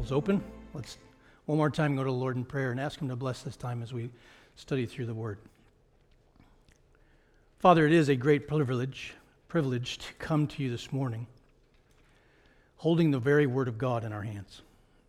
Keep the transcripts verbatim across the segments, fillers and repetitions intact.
Bibles open. Let's one more time go to the Lord in prayer and ask Him to bless this time as we study through the Word. Father, it is a great privilege, privilege to come to you this morning, holding the very Word of God in our hands.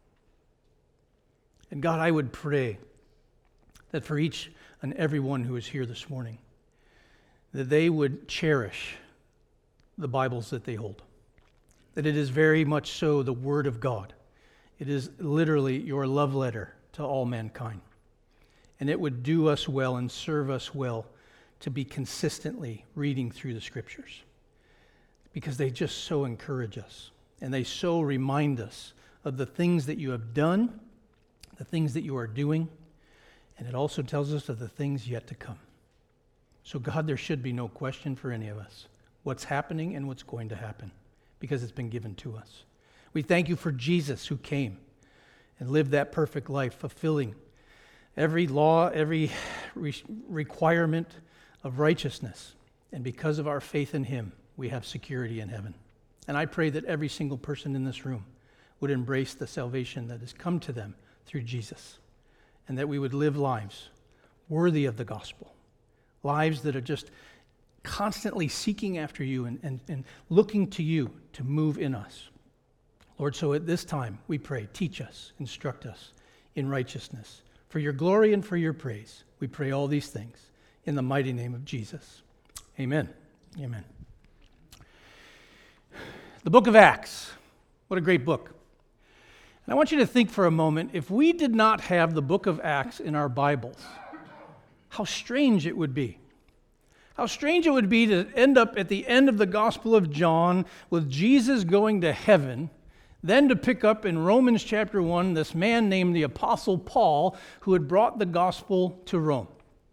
And God, I would pray that for each and every one who is here this morning, that they would cherish the Bibles that they hold. That it is very much so the Word of God. It is literally your love letter to all mankind. And it would do us well and serve us well to be consistently reading through the Scriptures, because they just so encourage us and they so remind us of the things that you have done, the things that you are doing, and it also tells us of the things yet to come. So God, there should be no question for any of us what's happening and what's going to happen, because it's been given to us. We thank you for Jesus who came and lived that perfect life, fulfilling every law, every re- requirement of righteousness. And because of our faith in him, we have security in heaven. And I pray that every single person in this room would embrace the salvation that has come to them through Jesus, and that we would live lives worthy of the gospel, lives that are just constantly seeking after you and, and, and looking to you to move in us. Lord, so at this time, we pray, teach us, instruct us in righteousness. For your glory and for your praise, we pray all these things in the mighty name of Jesus. Amen. Amen. The book of Acts. What a great book. And I want you to think for a moment, if we did not have the book of Acts in our Bibles, how strange it would be. How strange it would be to end up at the end of the Gospel of John with Jesus going to heaven, then to pick up in Romans chapter one this man named the Apostle Paul who had brought the gospel to Rome.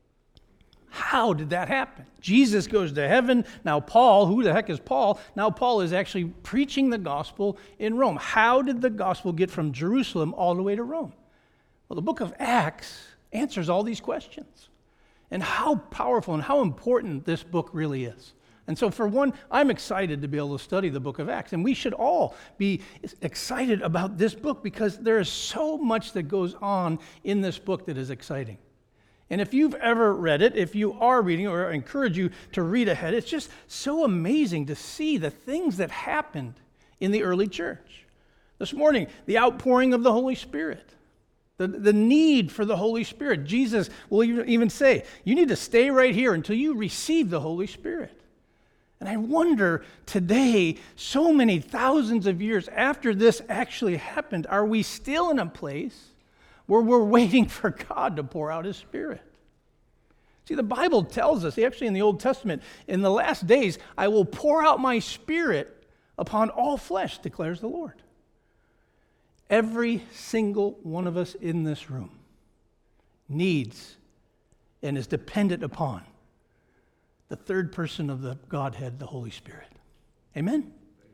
How did that happen? Jesus goes to heaven. Now Paul, who the heck is Paul? Now Paul is actually preaching the gospel in Rome. How did the gospel get from Jerusalem all the way to Rome? Well, the book of Acts answers all these questions. And how powerful and how important this book really is. And so for one, I'm excited to be able to study the book of Acts. And we should all be excited about this book because there is so much that goes on in this book that is exciting. And if you've ever read it, if you are reading, or I encourage you to read ahead, it's just so amazing to see the things that happened in the early church. This morning, the outpouring of the Holy Spirit. The, the need for the Holy Spirit. Jesus will even say, you need to stay right here until you receive the Holy Spirit. And I wonder today, so many thousands of years after this actually happened, are we still in a place where we're waiting for God to pour out His Spirit? See, the Bible tells us, actually in the Old Testament, in the last days, I will pour out my Spirit upon all flesh, declares the Lord. Every single one of us in this room needs and is dependent upon the third person of the Godhead, the Holy Spirit. Amen?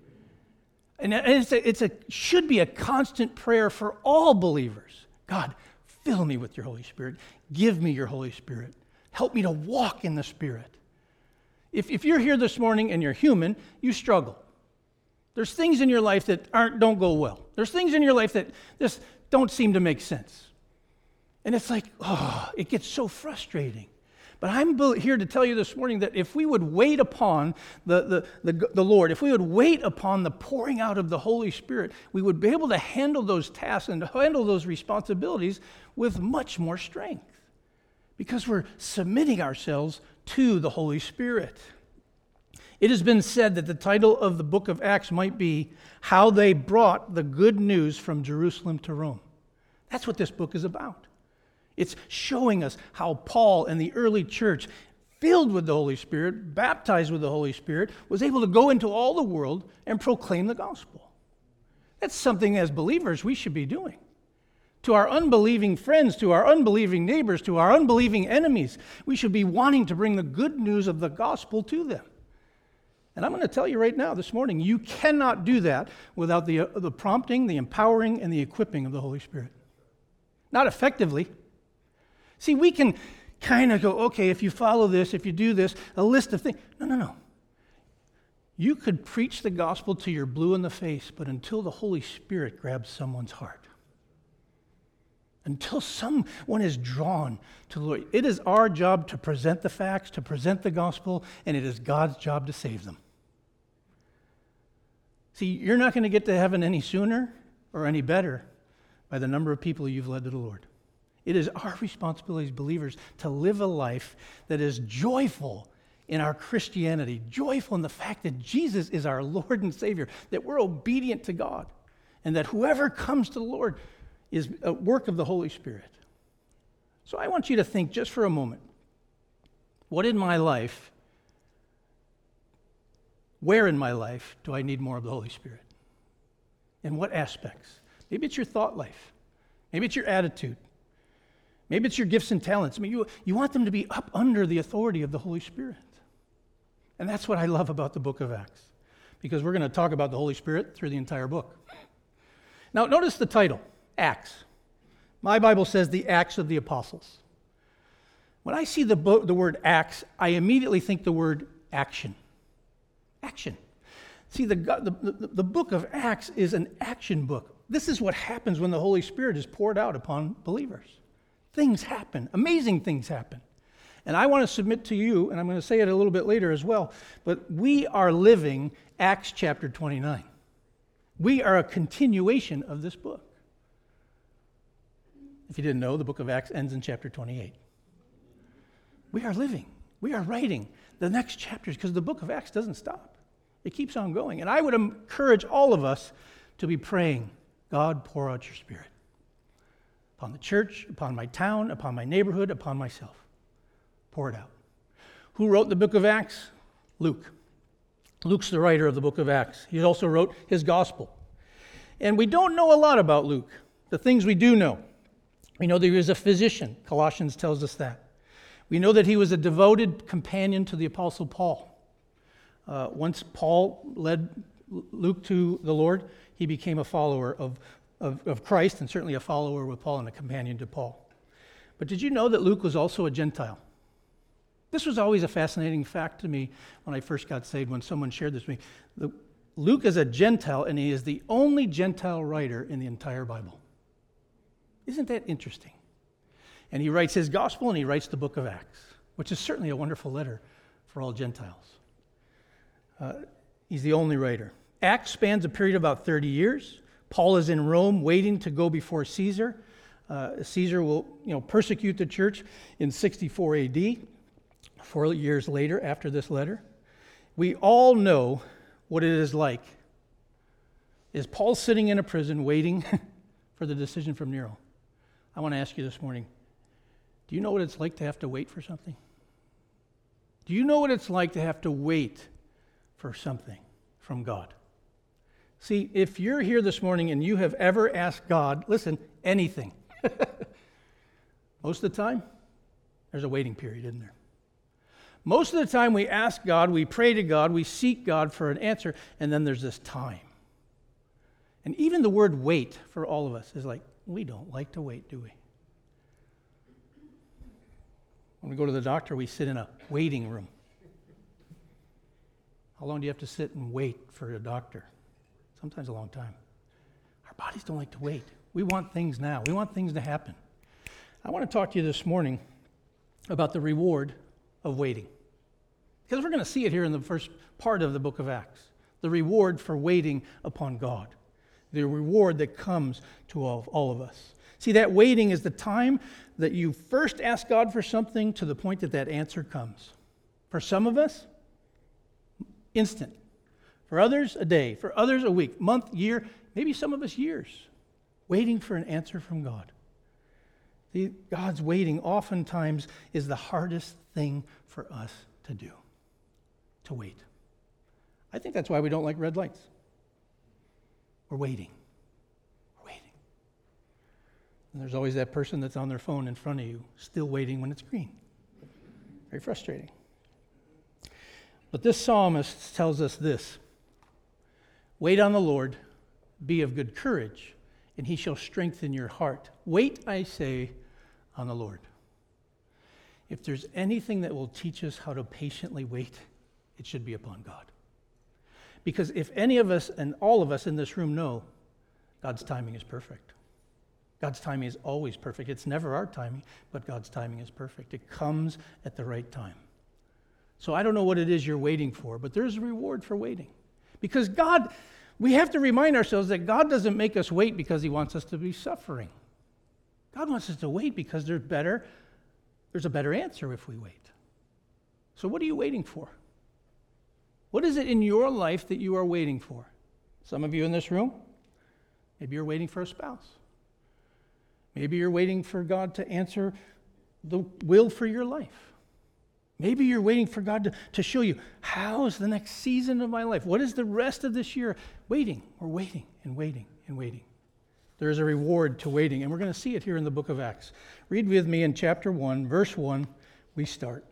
And it's a, it's a should be a constant prayer for all believers. God, fill me with your Holy Spirit. Give me your Holy Spirit. Help me to walk in the Spirit. If, if you're here this morning and you're human, you struggle. There's things in your life that aren't don't go well. There's things in your life that just don't seem to make sense. And it's like, oh, it gets so frustrating. But I'm here to tell you this morning that if we would wait upon the, the, the, the Lord, if we would wait upon the pouring out of the Holy Spirit, we would be able to handle those tasks and handle those responsibilities with much more strength, because we're submitting ourselves to the Holy Spirit. It has been said that the title of the book of Acts might be How They Brought the Good News from Jerusalem to Rome. That's what this book is about. It's showing us how Paul and the early church, filled with the Holy Spirit, baptized with the Holy Spirit, was able to go into all the world and proclaim the gospel. That's something as believers we should be doing. To our unbelieving friends, to our unbelieving neighbors, to our unbelieving enemies, we should be wanting to bring the good news of the gospel to them. And I'm going to tell you right now, this morning, you cannot do that without the, uh, the prompting, the empowering, and the equipping of the Holy Spirit. Not effectively. See, we can kind of go, okay, if you follow this, if you do this, a list of things. No, no, no. You could preach the gospel till you're blue in the face, but until the Holy Spirit grabs someone's heart, until someone is drawn to the Lord. It is our job to present the facts, to present the gospel, and it is God's job to save them. See, you're not going to get to heaven any sooner or any better by the number of people you've led to the Lord. It is our responsibility as believers to live a life that is joyful in our Christianity, joyful in the fact that Jesus is our Lord and Savior, that we're obedient to God, and that whoever comes to the Lord is a work of the Holy Spirit. So I want you to think just for a moment, what in my life, where in my life do I need more of the Holy Spirit? In what aspects? Maybe it's your thought life. Maybe it's your attitude. Maybe it's your gifts and talents. I mean, you, you want them to be up under the authority of the Holy Spirit. And that's what I love about the book of Acts, because we're going to talk about the Holy Spirit through the entire book. Now, notice the title, Acts. My Bible says the Acts of the Apostles. When I see the, bo- the word Acts, I immediately think the word action. Action. See, the, the, the, the book of Acts is an action book. This is what happens when the Holy Spirit is poured out upon believers. Things happen. Amazing things happen. And I want to submit to you, and I'm going to say it a little bit later as well, but we are living Acts chapter twenty-nine. We are a continuation of this book. If you didn't know, the book of Acts ends in chapter twenty-eight. We are living. We are writing the next chapters because the book of Acts doesn't stop. It keeps on going. And I would encourage all of us to be praying, God, pour out your Spirit upon the church, upon my town, upon my neighborhood, upon myself. Pour it out. Who wrote the book of Acts? Luke. Luke's the writer of the book of Acts. He also wrote his gospel. And we don't know a lot about Luke. The things we do know. We know that he was a physician. Colossians tells us that. We know that he was a devoted companion to the Apostle Paul. Uh, once Paul led Luke to the Lord, he became a follower of, of, of Christ, and certainly a follower with Paul and a companion to Paul. But did you know that Luke was also a Gentile? This was always a fascinating fact to me when I first got saved, when someone shared this with me. The, Luke is a Gentile, and he is the only Gentile writer in the entire Bible. Isn't that interesting? And he writes his gospel, and he writes the book of Acts, which is certainly a wonderful letter for all Gentiles. Uh, he's the only writer. Acts spans a period of about thirty years. Paul is in Rome waiting to go before Caesar. Uh, Caesar will you know, persecute the church in sixty-four A D, four years later after this letter. We all know what it is like. Is Paul sitting in a prison waiting for the decision from Nero? I want to ask you this morning, do you know what it's like to have to wait for something? Do you know what it's like to have to wait for something from God? See, if you're here this morning and you have ever asked God, listen, anything, most of the time, there's a waiting period, isn't there? Most of the time we ask God, we pray to God, we seek God for an answer, and then there's this time. And even the word wait for all of us is like, we don't like to wait, do we? When we go to the doctor, we sit in a waiting room. How long do you have to sit and wait for a doctor? Sometimes a long time. Our bodies don't like to wait. We want things now. We want things to happen. I want to talk to you this morning about the reward of waiting. Because we're going to see it here in the first part of the book of Acts. The reward for waiting upon God. The reward that comes to all, all of us. See, that waiting is the time that you first ask God for something to the point that that answer comes. For some of us, instant. For others, a day. For others, a week, month, year, maybe some of us years. Waiting for an answer from God. See, God's waiting oftentimes is the hardest thing for us to do. To wait. I think that's why we don't like red lights. We're waiting. We're waiting. And there's always that person that's on their phone in front of you, still waiting when it's green. Very frustrating. But this psalmist tells us this. Wait on the Lord, be of good courage, and he shall strengthen your heart. Wait, I say, on the Lord. If there's anything that will teach us how to patiently wait, it should be upon God. Because if any of us and all of us in this room know, God's timing is perfect. God's timing is always perfect. It's never our timing, but God's timing is perfect. It comes at the right time. So I don't know what it is you're waiting for, but there's a reward for waiting. Because God, we have to remind ourselves that God doesn't make us wait because he wants us to be suffering. God wants us to wait because there's better, there's a better answer if we wait. So what are you waiting for? What is it in your life that you are waiting for? Some of you in this room, maybe you're waiting for a spouse. Maybe you're waiting for God to answer the will for your life. Maybe you're waiting for God to, to show you, how is the next season of my life? What is the rest of this year? Waiting. We're waiting and waiting and waiting. There is a reward to waiting, and we're going to see it here in the book of Acts. Read with me in chapter one, verse one, we start.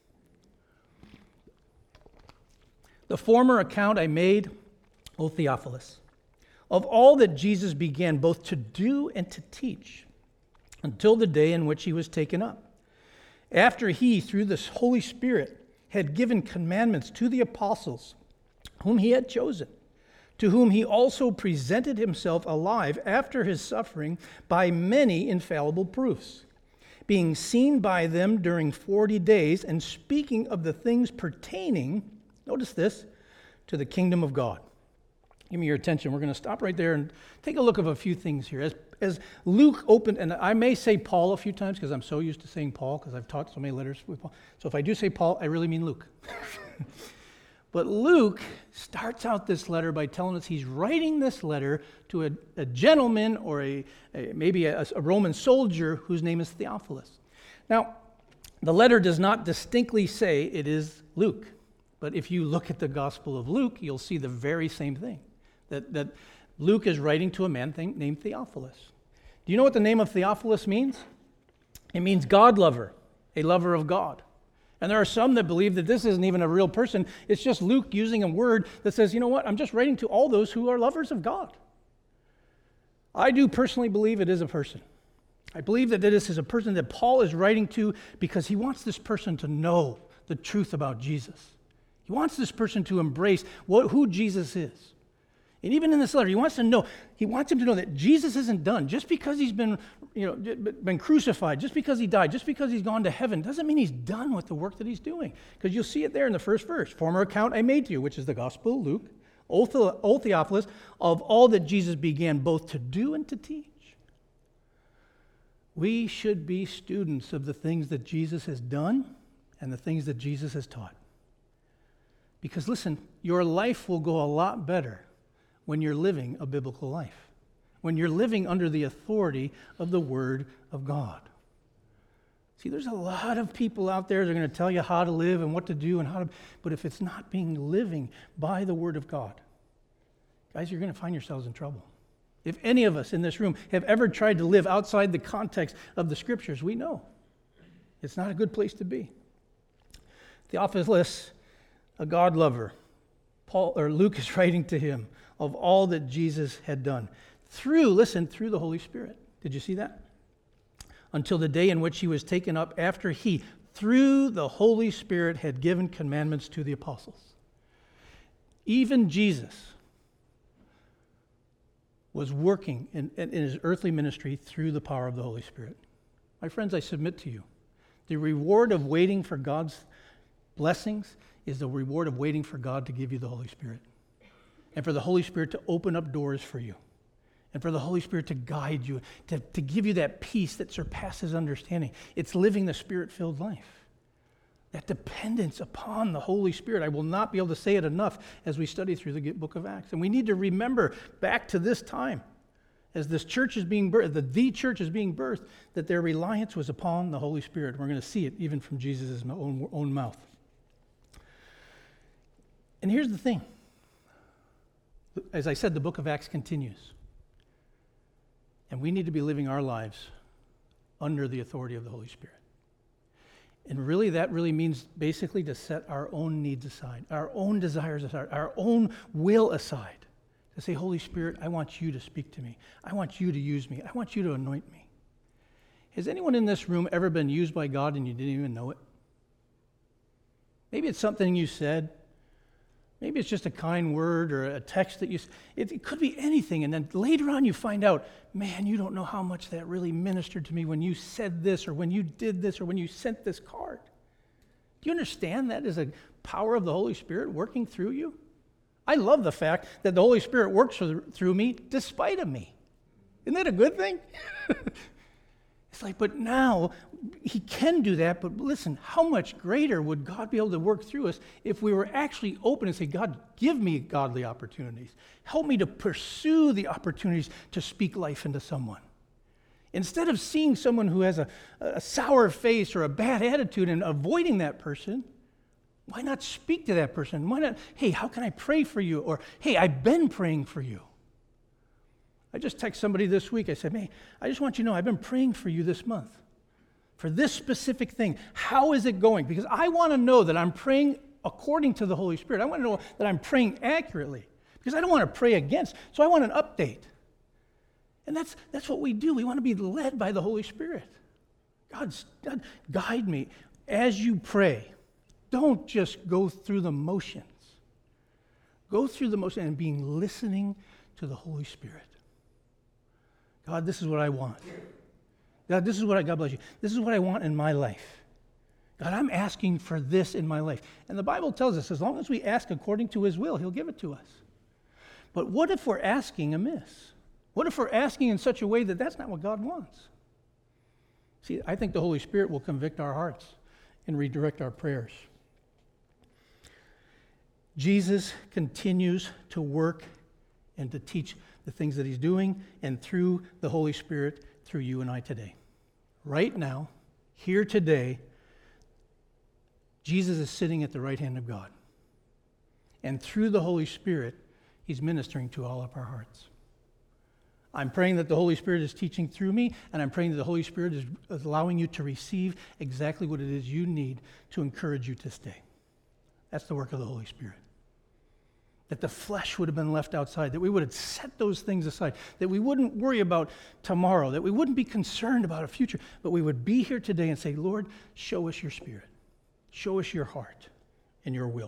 The former account I made, O Theophilus, of all that Jesus began both to do and to teach, until the day in which he was taken up. After he, through the Holy Spirit, had given commandments to the apostles whom he had chosen, to whom he also presented himself alive after his suffering by many infallible proofs, being seen by them during forty days, and speaking of the things pertaining, notice this, to the kingdom of God. Give me your attention. We're going to stop right there and take a look at a few things here. As, as Luke opened, and I may say Paul a few times because I'm so used to saying Paul because I've taught so many letters with Paul. So if I do say Paul, I really mean Luke. But Luke starts out this letter by telling us he's writing this letter to a, a gentleman or a, a maybe a, a Roman soldier whose name is Theophilus. Now, the letter does not distinctly say it is Luke. But if you look at the Gospel of Luke, you'll see the very same thing. That, that Luke is writing to a man th- named Theophilus. Do you know what the name of Theophilus means? It means God lover, a lover of God. And there are some that believe that this isn't even a real person. It's just Luke using a word that says, you know what, I'm just writing to all those who are lovers of God. I do personally believe it is a person. I believe that this is a person that Paul is writing to because he wants this person to know the truth about Jesus. He wants this person to embrace what, who Jesus is. And even in this letter, he wants to know, he wants him to know that Jesus isn't done. Just because he's been, you know, been crucified, just because he died, just because he's gone to heaven, doesn't mean he's done with the work that he's doing. Because you'll see it there in the first verse. Former account I made to you, which is the Gospel of Luke, O Theophilus, of all that Jesus began both to do and to teach. We should be students of the things that Jesus has done and the things that Jesus has taught. Because listen, your life will go a lot better when you're living a biblical life, when you're living under the authority of the Word of God. See, there's a lot of people out there that are going to tell you how to live and what to do and how to, but if it's not being living by the Word of God, guys, you're going to find yourselves in trouble. If any of us in this room have ever tried to live outside the context of the Scriptures, we know it's not a good place to be. Theophilus, a God lover, Paul or Luke is writing to him of all that Jesus had done through, listen, through the Holy Spirit. Did you see that? Until the day in which he was taken up after he, through the Holy Spirit, had given commandments to the apostles. Even Jesus was working in, in his earthly ministry through the power of the Holy Spirit. My friends, I submit to you, the reward of waiting for God's blessings is the reward of waiting for God to give you the Holy Spirit. And for the Holy Spirit to open up doors for you. And for the Holy Spirit to guide you, to, to give you that peace that surpasses understanding. It's living the Spirit-filled life. That dependence upon the Holy Spirit. I will not be able to say it enough as we study through the book of Acts. And we need to remember back to this time, as this church is being birthed, the, the church is being birthed, that their reliance was upon the Holy Spirit. We're going to see it even from Jesus' own, own mouth. And here's the thing. As I said, the book of Acts continues. And we need to be living our lives under the authority of the Holy Spirit. And really, that really means basically to set our own needs aside, our own desires aside, our own will aside. To say, Holy Spirit, I want you to speak to me. I want you to use me. I want you to anoint me. Has anyone in this room ever been used by God and you didn't even know it? Maybe it's something you said. Maybe it's just a kind word or a text that you, it, it could be anything. And then later on you find out, man, you don't know how much that really ministered to me when you said this or when you did this or when you sent this card. Do you understand that is a power of the Holy Spirit working through you? I love the fact that the Holy Spirit works through me despite of me. Isn't that a good thing? It's like, but now he can do that, but listen, how much greater would God be able to work through us if we were actually open and say, God, give me godly opportunities. Help me to pursue the opportunities to speak life into someone. Instead of seeing someone who has a, a sour face or a bad attitude and avoiding that person, why not speak to that person? Why not, hey, how can I pray for you? Or, hey, I've been praying for you. I just texted somebody this week. I said, hey, I just want you to know I've been praying for you this month for this specific thing. How is it going? Because I want to know that I'm praying according to the Holy Spirit. I want to know that I'm praying accurately because I don't want to pray against. So I want an update. And that's that's what we do. We want to be led by the Holy Spirit. God's, God, guide me as you pray. Don't just go through the motions. Go through the motions and being listening to the Holy Spirit. God, this is what I want. God, this is what I, God bless you. This is what I want in my life. God, I'm asking for this in my life. And the Bible tells us as long as we ask according to his will, he'll give it to us. But what if we're asking amiss? What if we're asking in such a way that that's not what God wants? See, I think the Holy Spirit will convict our hearts and redirect our prayers. Jesus continues to work and to teach the things that he's doing, and through the Holy Spirit, through you and I today. Right now, here today, Jesus is sitting at the right hand of God. And through the Holy Spirit, he's ministering to all of our hearts. I'm praying that the Holy Spirit is teaching through me, and I'm praying that the Holy Spirit is allowing you to receive exactly what it is you need to encourage you to stay. That's the work of the Holy Spirit. That the flesh would have been left outside, that we would have set those things aside, that we wouldn't worry about tomorrow, that we wouldn't be concerned about a future, but we would be here today and say, Lord, show us your Spirit. Show us your heart and your will.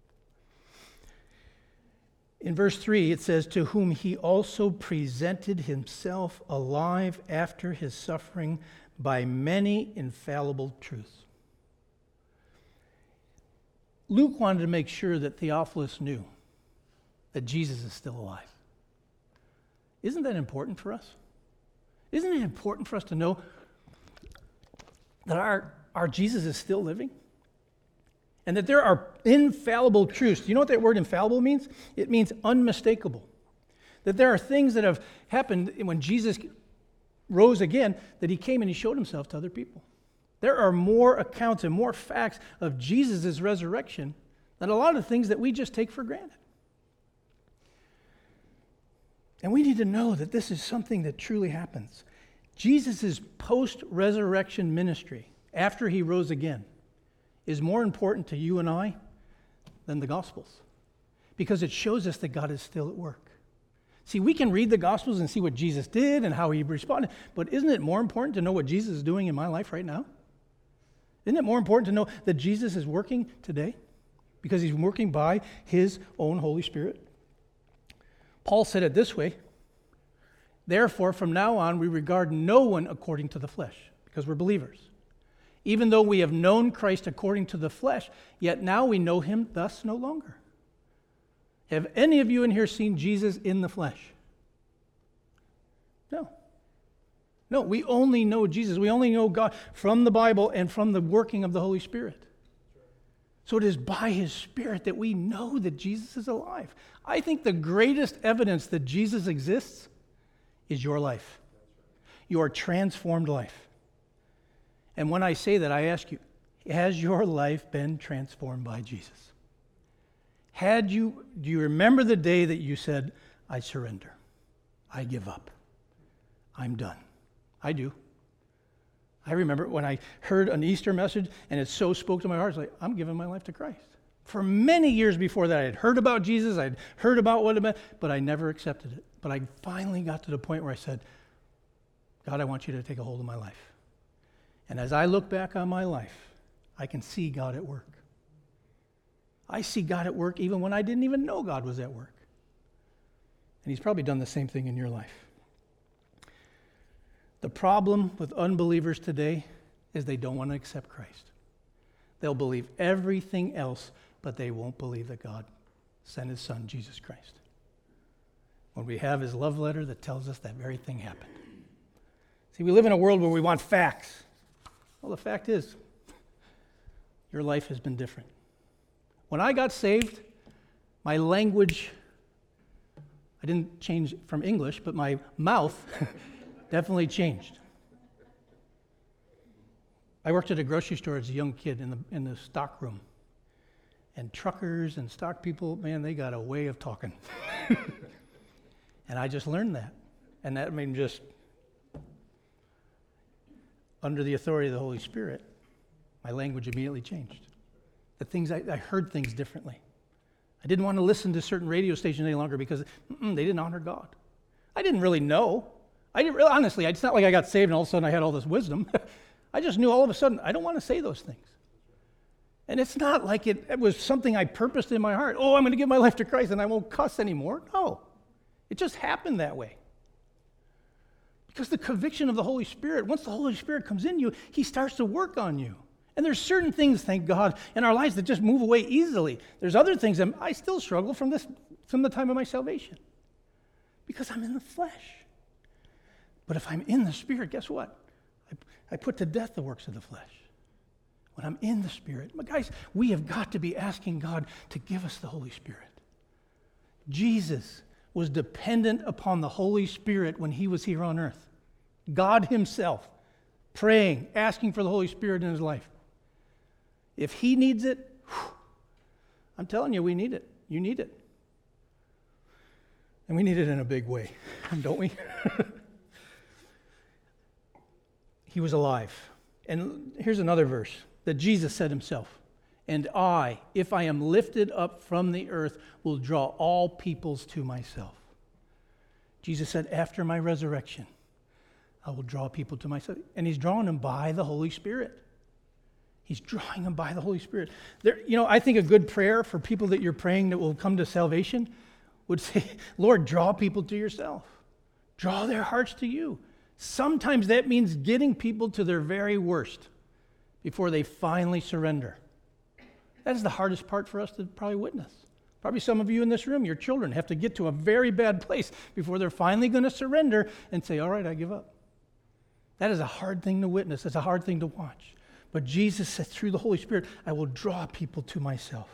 In verse three, it says, to whom he also presented himself alive after his suffering by many infallible truths. Luke wanted to make sure that Theophilus knew that Jesus is still alive. Isn't that important for us? Isn't it important for us to know that our, our Jesus is still living? And that there are infallible truths. Do you know what that word infallible means? It means unmistakable. That there are things that have happened when Jesus rose again, that he came and he showed himself to other people. There are more accounts and more facts of Jesus' resurrection than a lot of things that we just take for granted. And we need to know that this is something that truly happens. Jesus' post-resurrection ministry, after he rose again, is more important to you and I than the Gospels, because it shows us that God is still at work. See, we can read the Gospels and see what Jesus did and how he responded, but isn't it more important to know what Jesus is doing in my life right now? Isn't it more important to know that Jesus is working today because he's working by his own Holy Spirit? Paul said it this way, therefore, from now on, we regard no one according to the flesh, because we're believers. Even though we have known Christ according to the flesh, yet now we know him thus no longer. Have any of you in here seen Jesus in the flesh? No. No, we only know Jesus. We only know God from the Bible and from the working of the Holy Spirit. So it is by his Spirit that we know that Jesus is alive. I think the greatest evidence that Jesus exists is your life, your transformed life. And when I say that, I ask you, has your life been transformed by Jesus? Had you, do you remember the day that you said, I surrender, I give up, I'm done? I do. I remember when I heard an Easter message and it so spoke to my heart, it's like, I'm giving my life to Christ. For many years before that, I had heard about Jesus, I had heard about what it meant, but I never accepted it. But I finally got to the point where I said, God, I want you to take a hold of my life. And as I look back on my life, I can see God at work. I see God at work even when I didn't even know God was at work. And he's probably done the same thing in your life. The problem with unbelievers today is they don't want to accept Christ. They'll believe everything else, but they won't believe that God sent his son, Jesus Christ. When we have his love letter that tells us that very thing happened. See, we live in a world where we want facts. Well, the fact is, your life has been different. When I got saved, my language, I didn't change from English, but my mouth definitely changed. I worked at a grocery store as a young kid in the in the stock room. And truckers and stock people, man, they got a way of talking. And I just learned that. And that made me just, under the authority of the Holy Spirit, my language immediately changed. The things I, I heard things differently. I didn't want to listen to certain radio stations any longer because they didn't honor God. I didn't really know. I didn't really, honestly, it's not like I got saved and all of a sudden I had all this wisdom. I just knew all of a sudden I don't want to say those things. And it's not like it, it was something I purposed in my heart. Oh, I'm going to give my life to Christ and I won't cuss anymore. No, it just happened that way. Because the conviction of the Holy Spirit, once the Holy Spirit comes in you, he starts to work on you. And there's certain things, thank God, in our lives that just move away easily. There's other things that I still struggle from this, from the time of my salvation. Because I'm in the flesh. But if I'm in the Spirit, guess what? I, I put to death the works of the flesh. When I'm in the Spirit. But guys, we have got to be asking God to give us the Holy Spirit. Jesus was dependent upon the Holy Spirit when he was here on earth. God himself, praying, asking for the Holy Spirit in his life. If he needs it, whew, I'm telling you, we need it. You need it. And we need it in a big way, don't we? He was alive. And here's another verse that Jesus said himself. And I, if I am lifted up from the earth, will draw all peoples to myself. Jesus said, after my resurrection, I will draw people to myself. And he's drawing them by the Holy Spirit. He's drawing them by the Holy Spirit. There, you know, I think a good prayer for people that you're praying that will come to salvation would say, Lord, draw people to yourself. Draw their hearts to you. Sometimes that means getting people to their very worst before they finally surrender. That is the hardest part for us to probably witness. Probably some of you in this room, your children have to get to a very bad place before they're finally going to surrender and say, all right, I give up. That is a hard thing to witness. It's a hard thing to watch. But Jesus said, through the Holy Spirit, I will draw people to myself.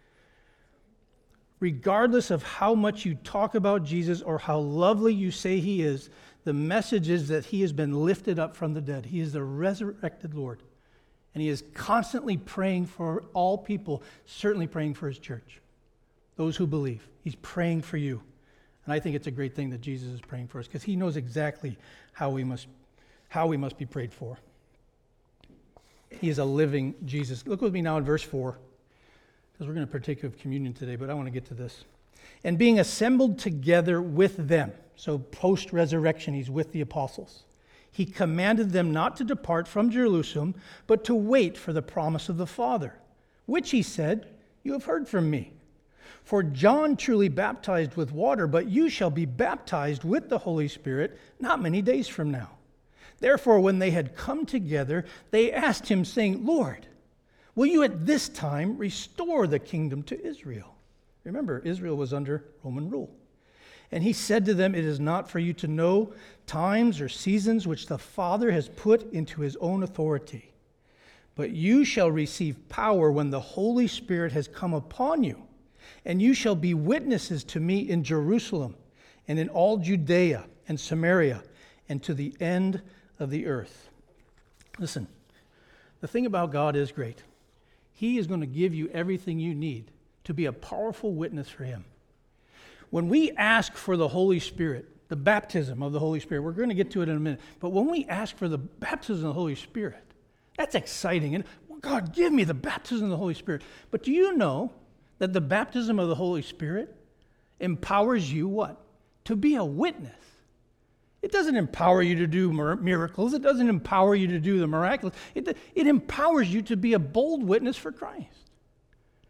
Regardless of how much you talk about Jesus or how lovely you say he is, the message is that he has been lifted up from the dead. He is the resurrected Lord. And he is constantly praying for all people, certainly praying for his church, those who believe. He's praying for you. And I think it's a great thing that Jesus is praying for us because he knows exactly how we must, how we must be prayed for. He is a living Jesus. Look with me now in verse four, because we're going to partake of communion today, but I want to get to this. And being assembled together with them, so post-resurrection, he's with the apostles. He commanded them not to depart from Jerusalem, but to wait for the promise of the Father, which he said, you have heard from me. For John truly baptized with water, but you shall be baptized with the Holy Spirit not many days from now. Therefore, when they had come together, they asked him, saying, Lord, will you at this time restore the kingdom to Israel? Remember, Israel was under Roman rule. And he said to them, it is not for you to know times or seasons which the Father has put into his own authority. But you shall receive power when the Holy Spirit has come upon you. And you shall be witnesses to me in Jerusalem and in all Judea and Samaria and to the end of the earth. Listen, the thing about God is great. He is going to give you everything you need to be a powerful witness for him. When we ask for the Holy Spirit, the baptism of the Holy Spirit, we're going to get to it in a minute, but when we ask for the baptism of the Holy Spirit, that's exciting. And God, give me the baptism of the Holy Spirit. But do you know that the baptism of the Holy Spirit empowers you what? To be a witness. It doesn't empower you to do miracles. It doesn't empower you to do the miraculous. It, it empowers you to be a bold witness for Christ.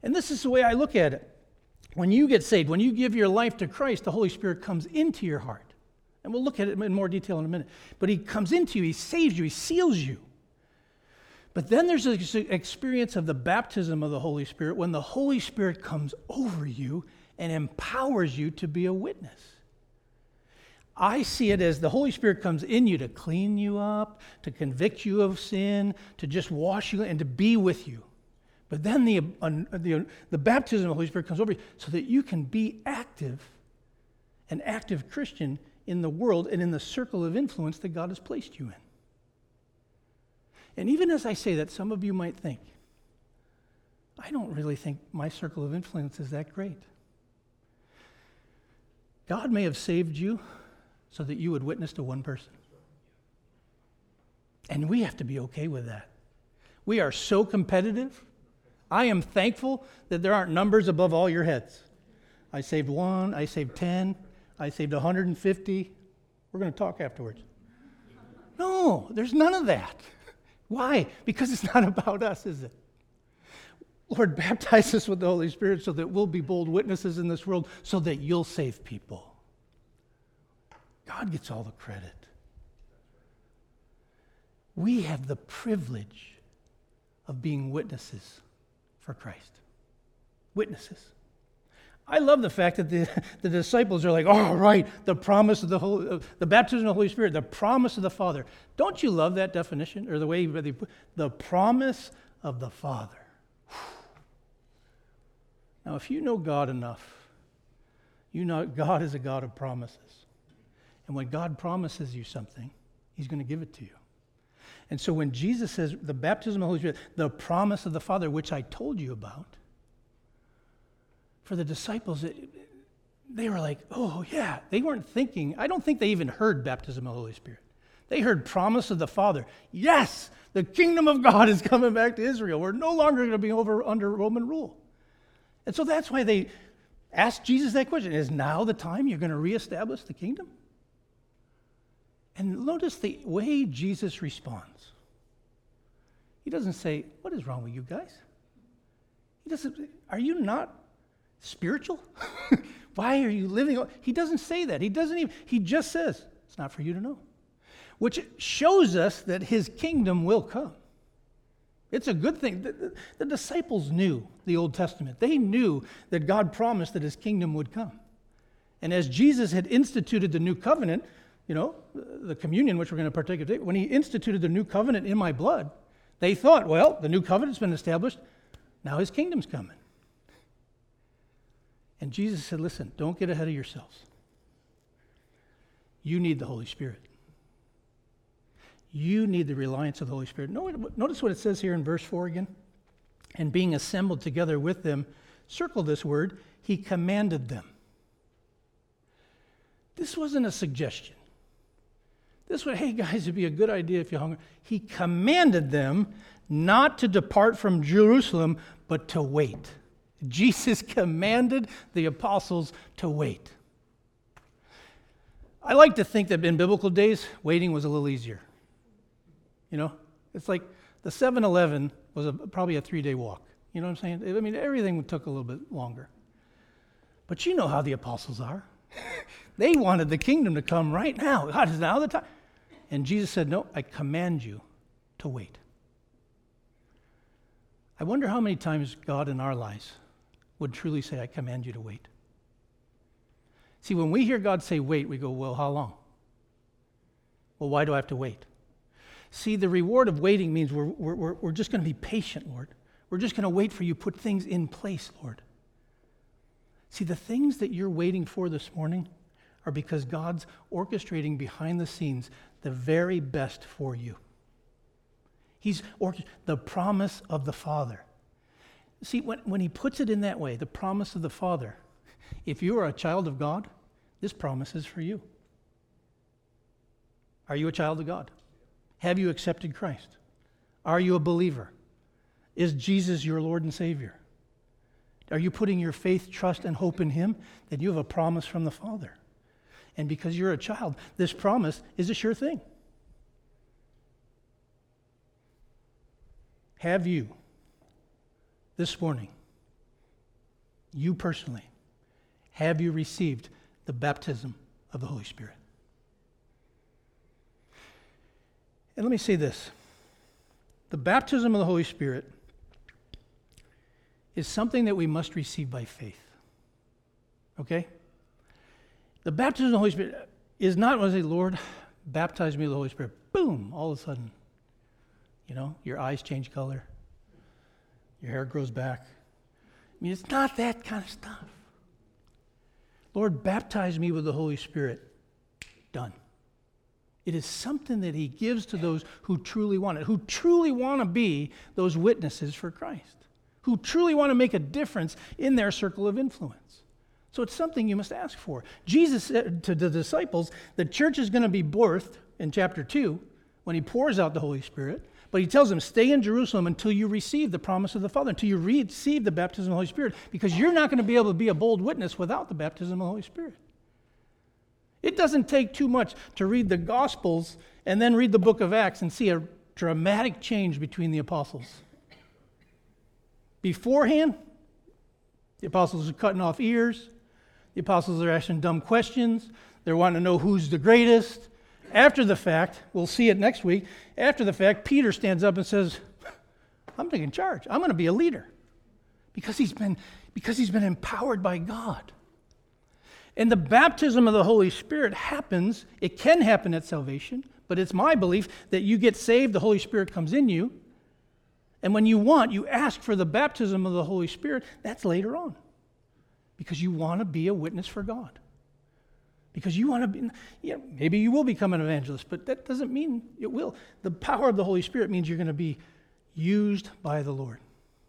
And this is the way I look at it. When you get saved, when you give your life to Christ, the Holy Spirit comes into your heart. And we'll look at it in more detail in a minute. But he comes into you, he saves you, he seals you. But then there's this experience of the baptism of the Holy Spirit when the Holy Spirit comes over you and empowers you to be a witness. I see it as the Holy Spirit comes in you to clean you up, to convict you of sin, to just wash you and to be with you. But then the, uh, the, the baptism of the Holy Spirit comes over you so that you can be active, an active Christian in the world and in the circle of influence that God has placed you in. And even as I say that, some of you might think, I don't really think my circle of influence is that great. God may have saved you so that you would witness to one person. And we have to be okay with that. We are so competitive. I am thankful that there aren't numbers above all your heads. I saved one, I saved ten, I saved one hundred fifty. We're going to talk afterwards. No, there's none of that. Why? Because it's not about us, is it? Lord, baptize us with the Holy Spirit so that we'll be bold witnesses in this world so that you'll save people. God gets all the credit. We have the privilege of being witnesses for Christ. Witnesses. I love the fact that the, the disciples are like, oh, right, the promise of the Holy, uh, the baptism of the Holy Spirit, the promise of the Father. Don't you love that definition, or the way they put the promise of the Father? Now, if you know God enough, you know God is a God of promises. And when God promises you something, he's going to give it to you. And so when Jesus says the baptism of the Holy Spirit, the promise of the Father, which I told you about, for the disciples, it, they were like, oh, yeah. They weren't thinking, I don't think they even heard baptism of the Holy Spirit. They heard promise of the Father. Yes, the kingdom of God is coming back to Israel. We're no longer going to be over under Roman rule. And so that's why they asked Jesus that question. Is now the time you're going to reestablish the kingdom? And notice the way Jesus responds. He doesn't say, what is wrong with you guys? He doesn't, are you not spiritual? Why are you living? He doesn't say that. He doesn't even, he just says, it's not for you to know. Which shows us that his kingdom will come. It's a good thing. The, the, the disciples knew the Old Testament. They knew that God promised that his kingdom would come. And as Jesus had instituted the new covenant, you know, the communion, which we're going to partake of today, when he instituted the new covenant in my blood, they thought, well, the new covenant's been established. Now his kingdom's coming. And Jesus said, listen, don't get ahead of yourselves. You need the Holy Spirit. You need the reliance of the Holy Spirit. Notice what it says here in verse four again. And being assembled together with them, circle this word, he commanded them. This wasn't a suggestion. This would, hey guys, it'd be a good idea if you're hungry. He commanded them not to depart from Jerusalem, but to wait. Jesus commanded the apostles to wait. I like to think that in biblical days, waiting was a little easier. You know, it's like the seven eleven was a, probably a three-day walk. You know what I'm saying? I mean, everything took a little bit longer. But you know how the apostles are. They wanted the kingdom to come right now. God, is now the time. And Jesus said, no, I command you to wait. I wonder how many times God in our lives would truly say, I command you to wait. See, when we hear God say wait, we go, well, how long? Well, why do I have to wait? See, the reward of waiting means we're, we're, we're just going to be patient, Lord. We're just going to wait for you to put things in place, Lord. See, the things that you're waiting for this morning are because God's orchestrating behind the scenes the very best for you. He's orchestrating the promise of the Father. See, when, when he puts it in that way, the promise of the Father, if you are a child of God, this promise is for you. Are you a child of God? Have you accepted Christ? Are you a believer? Is Jesus your Lord and Savior? Are you putting your faith, trust, and hope in him? Then you have a promise from the Father. And because you're a child, this promise is a sure thing. Have you, this morning, you personally, have you received the baptism of the Holy Spirit? And let me say this. The baptism of the Holy Spirit is something that we must receive by faith. Okay? The baptism of the Holy Spirit is not when I say, Lord, baptize me with the Holy Spirit. Boom, all of a sudden, you know, your eyes change color. Your hair grows back. I mean, it's not that kind of stuff. Lord, baptize me with the Holy Spirit. Done. It is something that he gives to those who truly want it, who truly want to be those witnesses for Christ, who truly want to make a difference in their circle of influence. So it's something you must ask for. Jesus said to the disciples, the church is going to be birthed in chapter two when he pours out the Holy Spirit. But he tells them, stay in Jerusalem until you receive the promise of the Father, until you receive the baptism of the Holy Spirit, because you're not going to be able to be a bold witness without the baptism of the Holy Spirit. It doesn't take too much to read the Gospels and then read the book of Acts and see a dramatic change between the apostles. Beforehand, the apostles are cutting off ears. The apostles are asking dumb questions. They're wanting to know who's the greatest. After the fact, we'll see it next week, after the fact, Peter stands up and says, I'm taking charge. I'm going to be a leader. Because he's been, because he's been empowered by God. And the baptism of the Holy Spirit happens, it can happen at salvation, but it's my belief that you get saved, the Holy Spirit comes in you, and when you want, you ask for the baptism of the Holy Spirit, that's later on. Because you want to be a witness for God. Because you want to be, you know, maybe you will become an evangelist, but that doesn't mean it will. The power of the Holy Spirit means you're going to be used by the Lord.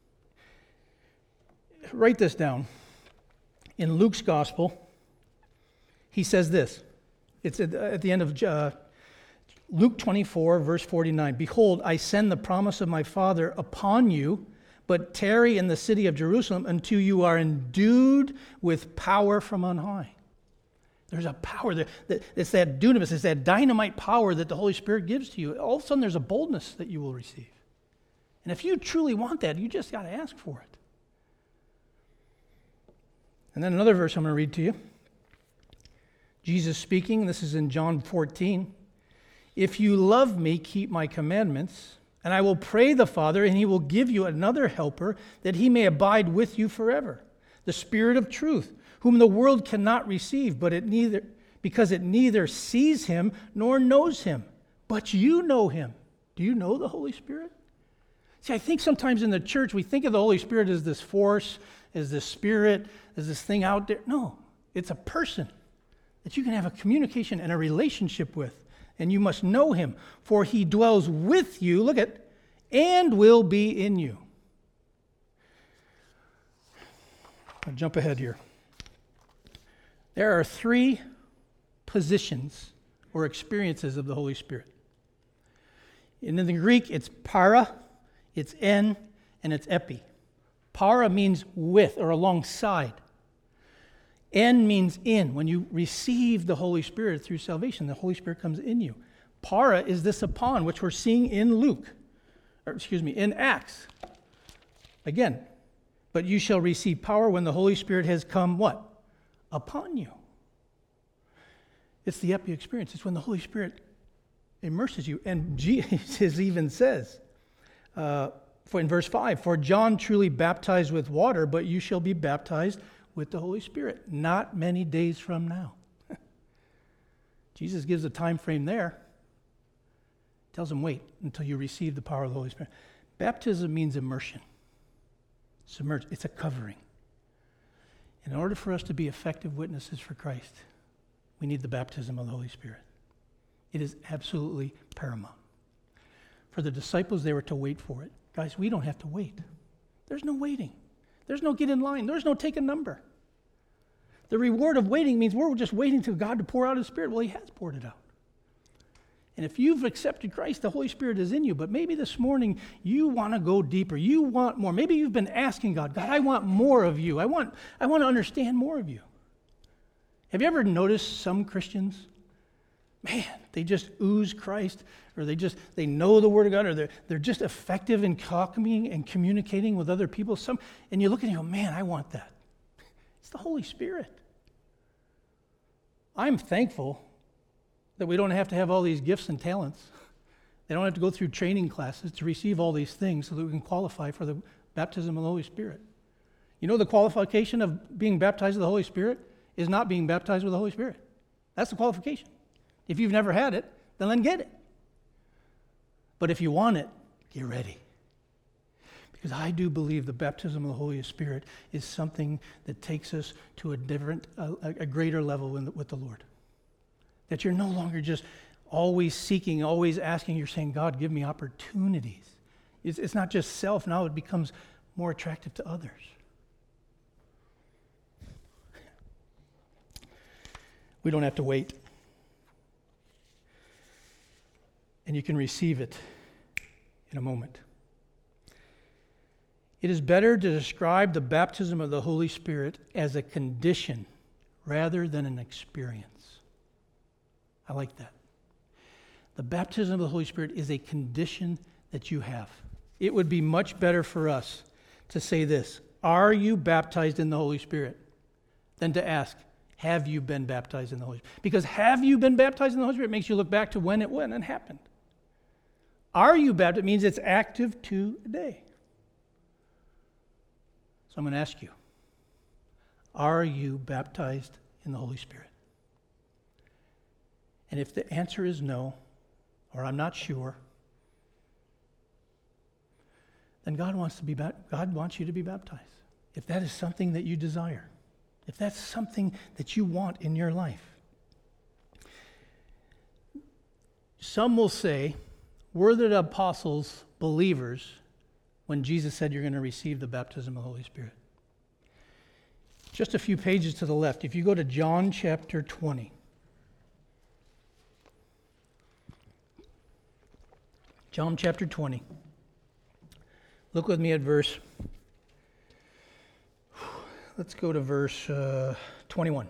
Write this down. In Luke's gospel, he says this. It's at, at the end of uh, Luke twenty-four, verse forty-nine. Behold, I send the promise of my Father upon you, but tarry in the city of Jerusalem until you are endued with power from on high. There's a power there. It's that dunamis, it's that dynamite power that the Holy Spirit gives to you. All of a sudden, there's a boldness that you will receive. And if you truly want that, you just got to ask for it. And then another verse I'm going to read to you. Jesus speaking, this is in John fourteen. If you love me, keep my commandments, and I will pray the Father, and he will give you another helper, that he may abide with you forever. The Spirit of truth, whom the world cannot receive, but it neither because it neither sees him nor knows him. But you know him. Do you know the Holy Spirit? See, I think sometimes in the church we think of the Holy Spirit as this force, as this spirit, as this thing out there. No, it's a person that you can have a communication and a relationship with. And you must know him, for he dwells with you, look at, and will be in you. I'll jump ahead here. There are three positions or experiences of the Holy Spirit. And in the Greek, it's para, it's en, and it's epi. Para means with or alongside. En means in. When you receive the Holy Spirit through salvation, the Holy Spirit comes in you. Para is this upon, which we're seeing in Luke, or excuse me, in Acts. Again, but you shall receive power when the Holy Spirit has come, what? Upon you. It's the epi experience. It's when the Holy Spirit immerses you. And Jesus even says, uh, for in verse five, for John truly baptized with water, but you shall be baptized with the Holy Spirit, not many days from now. Jesus gives a time frame there. Tells them, wait until you receive the power of the Holy Spirit. Baptism means immersion. Submerge. It's a covering. In order for us to be effective witnesses for Christ, we need the baptism of the Holy Spirit. It is absolutely paramount. For the disciples, they were to wait for it. Guys, we don't have to wait. There's no waiting. There's no get in line. There's no take a number. The reward of waiting means we're just waiting till God to pour out his Spirit. Well, he has poured it out. And if you've accepted Christ, the Holy Spirit is in you. But maybe this morning you want to go deeper. You want more. Maybe you've been asking God, God, I want more of you. I want, I want to understand more of you. Have you ever noticed some Christians? Man, they just ooze Christ, or they just, they know the Word of God, or they're, they're just effective in talking and communicating with other people. Some, and you look at it and you go, man, I want that. It's the Holy Spirit. I'm thankful that we don't have to have all these gifts and talents. They don't have to go through training classes to receive all these things so that we can qualify for the baptism of the Holy Spirit. You know, the qualification of being baptized with the Holy Spirit is not being baptized with the Holy Spirit. That's the qualification. If you've never had it, then then get it. But if you want it, get ready. Because I do believe the baptism of the Holy Spirit is something that takes us to a different, a, a greater level in the, with the Lord. That you're no longer just always seeking, always asking. You're saying, God, give me opportunities. It's, it's not just self. Now it becomes more attractive to others. We don't have to wait. And you can receive it in a moment. It is better to describe the baptism of the Holy Spirit as a condition rather than an experience. I like that. The baptism of the Holy Spirit is a condition that you have. It would be much better for us to say this: are you baptized in the Holy Spirit? Than to ask, have you been baptized in the Holy Spirit? Because have you been baptized in the Holy Spirit makes you look back to when it went and happened. Are you baptized? It means it's active today. So I'm going to ask you, are you baptized in the Holy Spirit? And if the answer is no, or I'm not sure, then God wants to be ba- God wants you to be baptized. If that is something that you desire, if that's something that you want in your life. Some will say, were the apostles believers when Jesus said you're going to receive the baptism of the Holy Spirit? Just a few pages to the left, if you go to John chapter twenty. John chapter twenty. Look with me at verse, let's go to verse uh, twenty-one.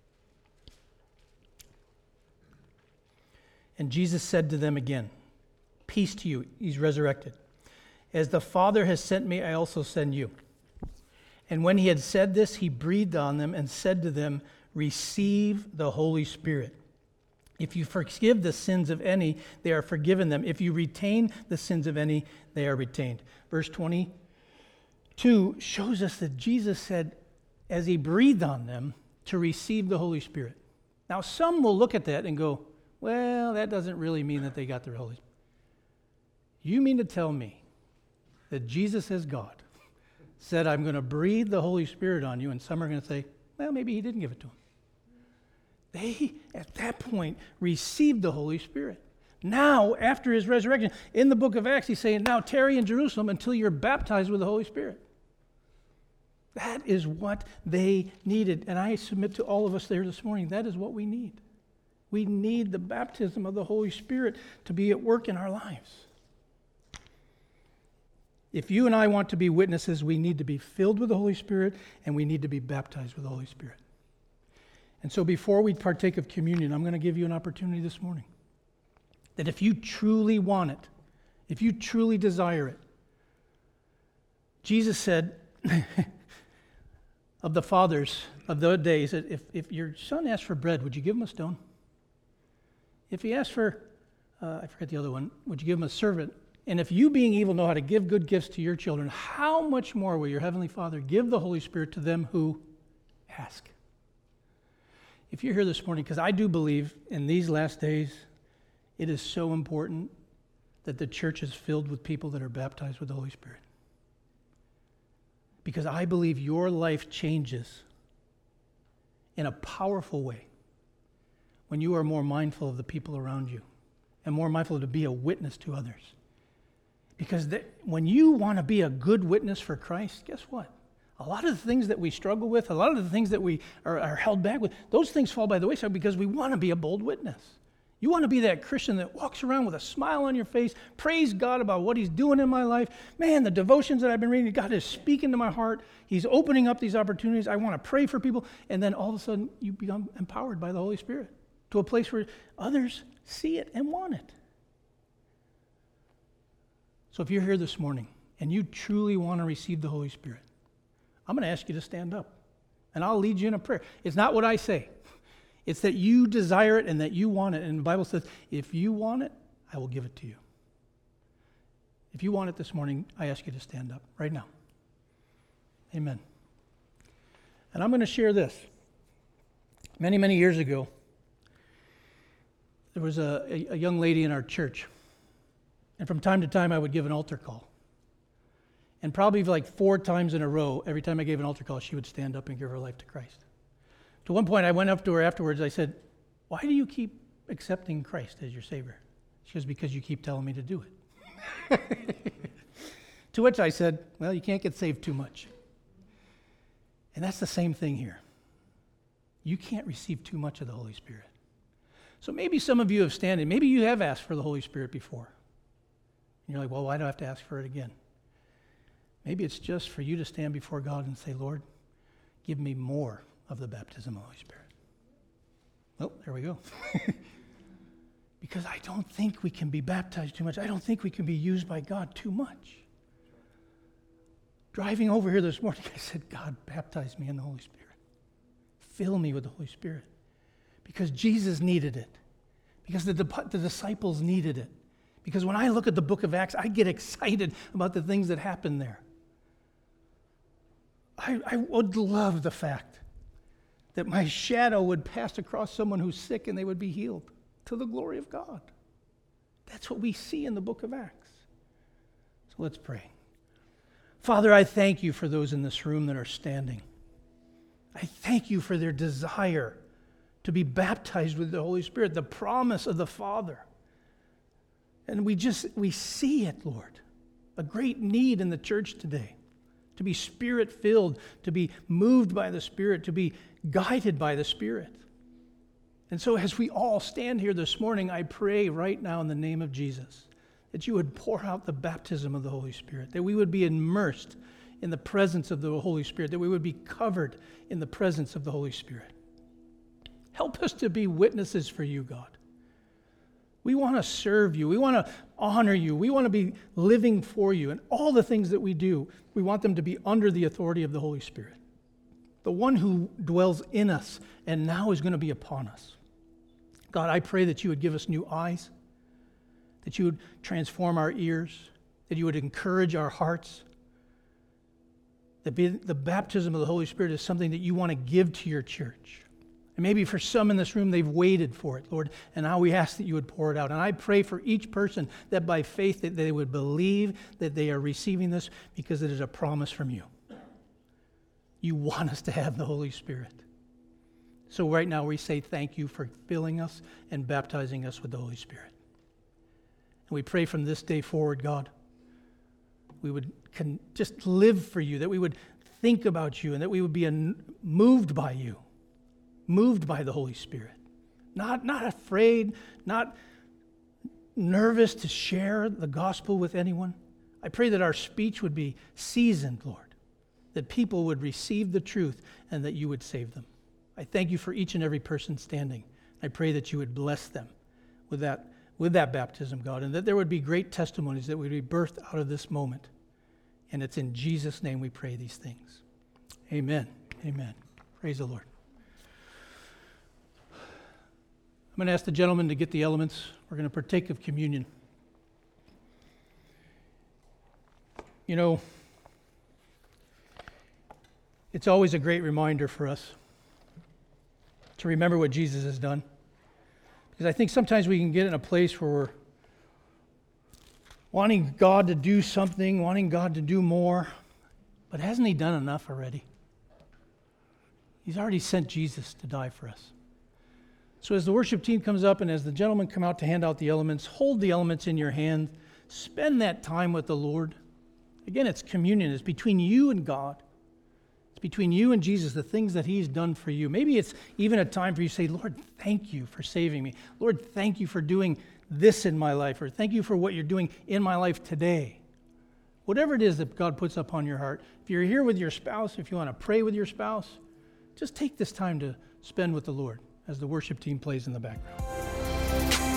And Jesus said to them again, peace to you. He's resurrected. As the Father has sent me, I also send you. And when he had said this, he breathed on them and said to them, receive the Holy Spirit. If you forgive the sins of any, they are forgiven them. If you retain the sins of any, they are retained. Verse twenty-two shows us that Jesus said, as he breathed on them, to receive the Holy Spirit. Now, some will look at that and go, well, that doesn't really mean that they got the Holy Spirit. You mean to tell me that Jesus as God said, I'm going to breathe the Holy Spirit on you, and some are going to say, well, maybe he didn't give it to him. They, at that point, received the Holy Spirit. Now, after his resurrection, in the book of Acts, he's saying, now tarry in Jerusalem until you're baptized with the Holy Spirit. That is what they needed. And I submit to all of us there this morning, that is what we need. We need the baptism of the Holy Spirit to be at work in our lives. If you and I want to be witnesses, we need to be filled with the Holy Spirit, and we need to be baptized with the Holy Spirit. And so before we partake of communion, I'm going to give you an opportunity this morning that if you truly want it, if you truly desire it, Jesus said of the fathers of those days that if, if your son asked for bread, would you give him a stone? If he asked for, uh, I forget the other one, would you give him a servant? And if you, being evil, know how to give good gifts to your children, how much more will your heavenly Father give the Holy Spirit to them who ask? If you're here this morning, because I do believe in these last days, it is so important that the church is filled with people that are baptized with the Holy Spirit. Because I believe your life changes in a powerful way when you are more mindful of the people around you and more mindful to be a witness to others. Because th- when you want to be a good witness for Christ, guess what? A lot of the things that we struggle with, a lot of the things that we are, are held back with, those things fall by the wayside because we want to be a bold witness. You want to be that Christian that walks around with a smile on your face, praise God about what he's doing in my life. Man, the devotions that I've been reading, God is speaking to my heart. He's opening up these opportunities. I want to pray for people. And then all of a sudden, you become empowered by the Holy Spirit to a place where others see it and want it. So if you're here this morning and you truly want to receive the Holy Spirit, I'm going to ask you to stand up. and I'll lead you in a prayer. It's not what I say. It's that you desire it and that you want it. And the Bible says, if you want it, I will give it to you. If you want it this morning, I ask you to stand up right now. Amen. And I'm going to share this. Many, many years ago, there was a, a, a young lady in our church. And from time to time, I would give an altar call. And probably like four times in a row, every time I gave an altar call, she would stand up and give her life to Christ. To one point, I went up to her afterwards. I said, why do you keep accepting Christ as your Savior? She goes, because you keep telling me to do it. To which I said, well, you can't get saved too much. And that's the same thing here. You can't receive too much of the Holy Spirit. So maybe some of you have standing, maybe you have asked for the Holy Spirit before. And you're like, well, why do I have to ask for it again? Maybe it's just for you to stand before God and say, Lord, give me more of the baptism of the Holy Spirit. Oh, there we go. Because I don't think we can be baptized too much. I don't think we can be used by God too much. Driving over here this morning, I said, God, baptize me in the Holy Spirit. Fill me with the Holy Spirit. Because Jesus needed it. Because the, the disciples needed it. Because when I look at the book of Acts, I get excited about the things that happen there. I, I would love the fact that my shadow would pass across someone who's sick and they would be healed to the glory of God. That's what we see in the book of Acts. So let's pray. Father, I thank you for those in this room that are standing. I thank you for their desire to be baptized with the Holy Spirit, the promise of the Father. And we just, we see it, Lord, a great need in the church today, to be Spirit-filled, to be moved by the Spirit, to be guided by the Spirit. And so as we all stand here this morning, I pray right now in the name of Jesus that you would pour out the baptism of the Holy Spirit, that we would be immersed in the presence of the Holy Spirit, that we would be covered in the presence of the Holy Spirit. Help us to be witnesses for you, God. We want to serve you. We want to honor you. We want to be living for you. And all the things that we do, we want them to be under the authority of the Holy Spirit, the one who dwells in us and now is going to be upon us. God, I pray that you would give us new eyes, that you would transform our ears, that you would encourage our hearts. That the baptism of the Holy Spirit is something that you want to give to your church. And maybe for some in this room, they've waited for it, Lord, and now we ask that you would pour it out. And I pray for each person that by faith that they would believe that they are receiving this because it is a promise from you. You want us to have the Holy Spirit. So right now we say thank you for filling us and baptizing us with the Holy Spirit. And we pray from this day forward, God, we would can just live for you, that we would think about you, and that we would be an, moved by you, moved by the Holy Spirit. Not, not afraid, not nervous to share the gospel with anyone. I pray that our speech would be seasoned, Lord, that people would receive the truth and that you would save them. I thank you for each and every person standing. I pray that you would bless them with that, with that baptism, God, and that there would be great testimonies that would be birthed out of this moment. And it's in Jesus' name we pray these things. Amen. Amen. Praise the Lord. I'm going to ask the gentleman to get the elements. We're going to partake of communion. You know, it's always a great reminder for us to remember what Jesus has done. Because I think sometimes we can get in a place where we're wanting God to do something, wanting God to do more, but hasn't he done enough already? He's already sent Jesus to die for us. So as the worship team comes up and as the gentlemen come out to hand out the elements, hold the elements in your hand. Spend that time with the Lord. Again, it's communion. It's between you and God. It's between you and Jesus, the things that he's done for you. Maybe it's even a time for you to say, Lord, thank you for saving me. Lord, thank you for doing this in my life, or thank you for what you're doing in my life today. Whatever it is that God puts upon your heart. If you're here with your spouse, if you want to pray with your spouse, just take this time to spend with the Lord as the worship team plays in the background.